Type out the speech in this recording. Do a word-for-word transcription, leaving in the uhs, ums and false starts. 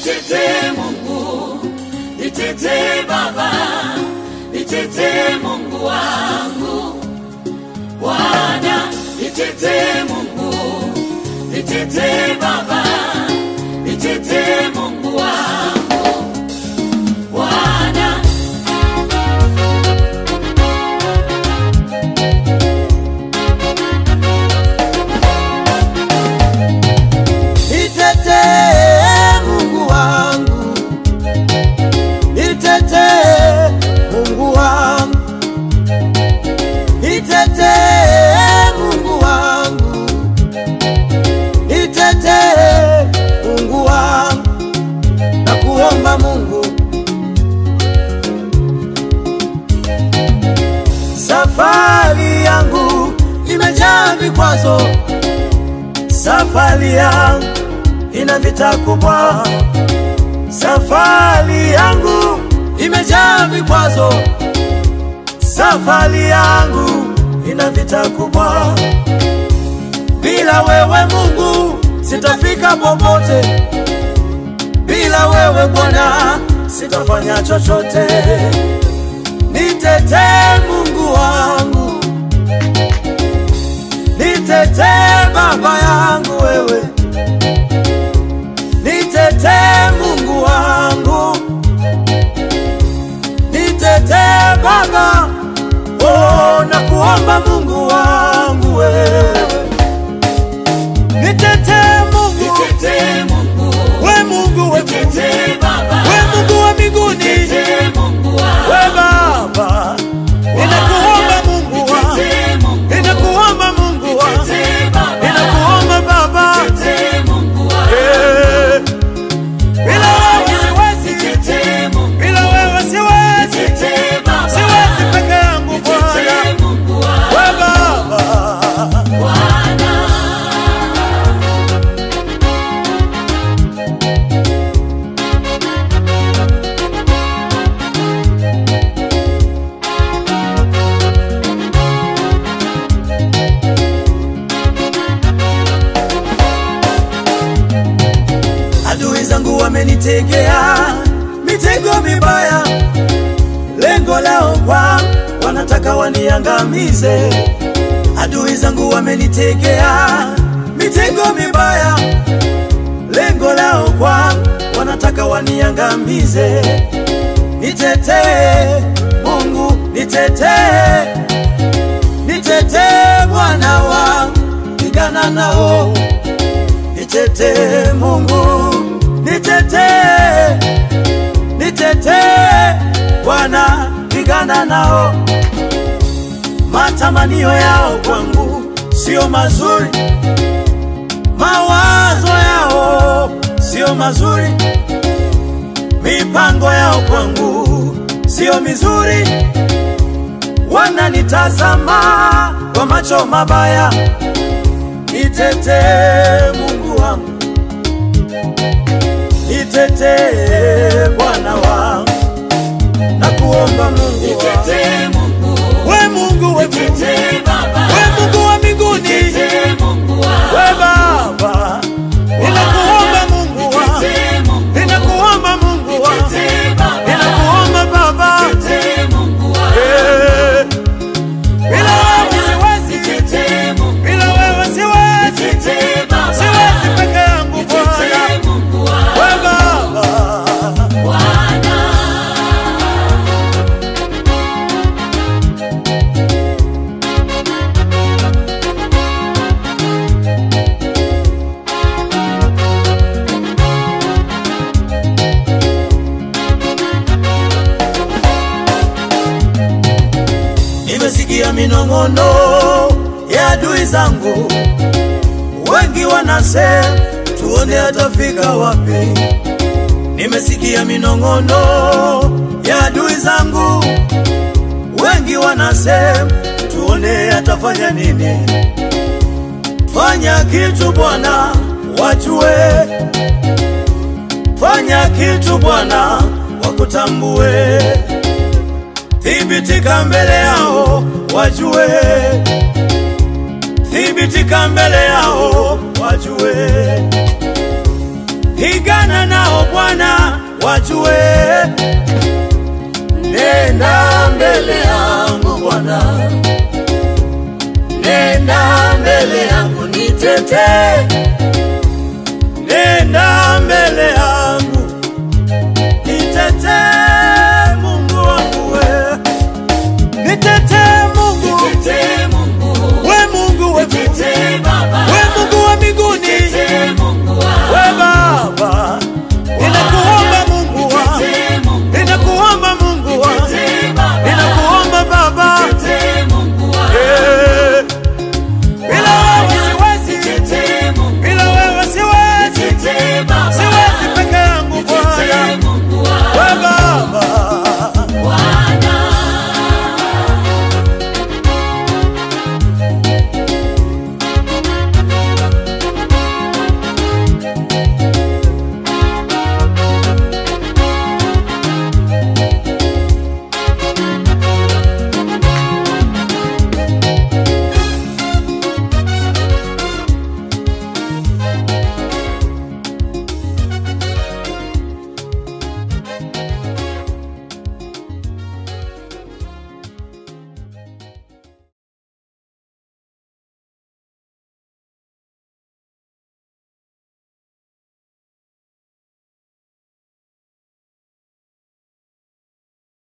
Nitetee Mungu, nitetee Baba, nitetee Mungu wangu. Bwana, nitetee Mungu, nitetee Baba, nitetee Mungu wangu. Bwana, nitetee Mungu wangu, nitetee Mungu wangu, nitetee Mungu wangu, nitetee Mungu wangu. Na kuomba Mungu, safari yangu imejaa vikwazo, safari yangu ina vita kubwa, safari yangu imejaa vikwazo, safari yangu ina vita kubwa. Bila wewe Mungu sitafika popote, bila wewe Bwana sitafanya chochote. Nitetee Mungu wangu, nitetee Baba yangu wewe, nitetee Mungu wangu, nitetee Baba. Oh, na kuomba Mungu wangu wewe, nitetee Mungu, nitetee Mungu, we Mungu we nitetee Baba, we Mungu wa mbinguni, nitetee Mungu wangu. we Baba, ninakuomba Mungu wangu, ninakuomba Mungu wangu, ninakuomba Baba, nitetee Mungu wangu. eh, bila wewe siwezi, Nitetee Mungu, bila wewe siwezi, nitetee Baba, siwezi peke yangu Bwana, nitetee Mungu wangu. we Baba. Bwana, Adui zangu wamenitegea mitego mibaya, lengo lao kwa wanataka waniangamize. Adui zangu wamenitegea mitego mibaya, lengo lao kwa wanataka waniangamize. Nitetee Mungu, nitetee, nitetee Bwana wangu, pigana nao. Nitetee Mungu, nitetee, nitetee Bwana, pigana nao. Matamanio yao kwangu sio mazuri, mawazo yao sio mazuri, mipango yao kwangu sio mizuri. Wananitazama kwa macho mabaya. Nitetee Mungu wangu, nitetee Bwana wangu, na kuomba Mungu, nitetee Mungu, we Mungu we nitetee Baba, we Mungu wa mbinguni, nitetee Mungu wangu. we Baba, ninakuomba Mungu wangu, Nitetee Mungu, ninakuomba Mungu wangu, nitetee Baba, ninakuomba Baba, nitetee Mungu wangu. eh, bila wewe siwezi, Nitetee Mungu, bila wewe siwezi, nitetee Baba, siwezi peke yangu Bwana, nitetee Mungu wangu. we Baba. Bwana, Nimesikia minong'ono ya adui zangu, wengi wanasema tuone atafika wapi. Nimesikia minong'ono ya adui zangu, wengi wanasema tuone atafanya nini. Fanya kitu Bwana wajue, fanya kitu Bwana wakutambue. Thibitika mbele yao wajue, thibitika mbele yao wajue. pigana nao Bwana wajue. Nenda mbele yangu Bwana, nenda mbele yangu nitete,